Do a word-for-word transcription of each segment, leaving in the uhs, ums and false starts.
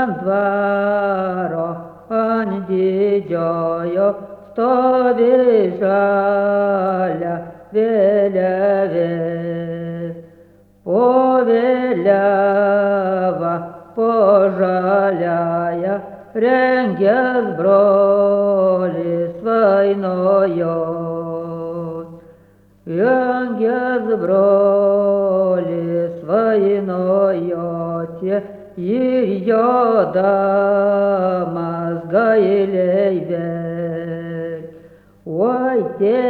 ant dvaro, ant didžiojo stovi žalia vėliavė. Po vėliava, po žaliąją rengės brolis vainojos. Rengės brolis vainojoti ir jodamas gailiai verkė. Oi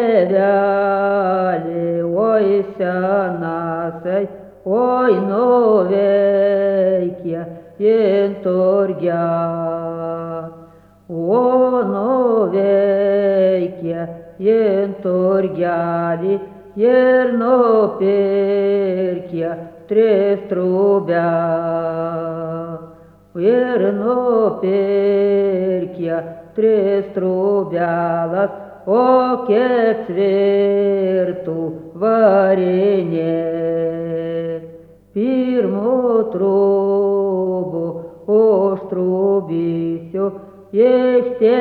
tėveli, oi senasai, oi nuveikė in turgę. O nuveikė in turgelį ir nupirkė tris trūbes. Ir nupirkė tris trūbelas, o ketvirtų varinė. Pirmų trūbų užtrūbysiu iš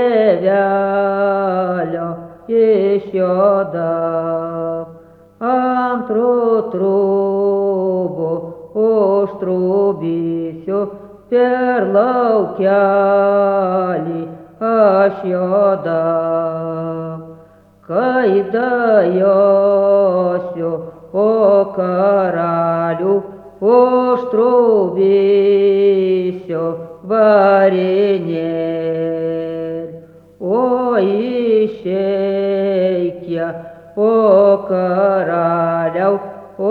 tėvelio, iš joda. Antrų trūbų užtrūbysiu per laukelį aš joda. Kai dajosiu, o karalių, užtrūbysiu varinėlį. O išeikė, o karaliau, o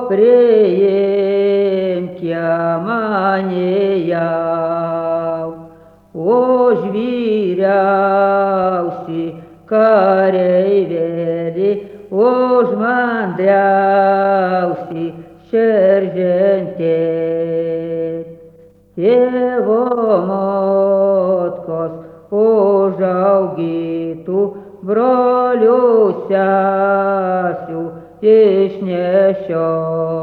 priimkė mane jau. O žvyriausi kareivėli, už mandriausi šeržentėlį. Tėvo motkos užaugytų brolių sesių išnešios.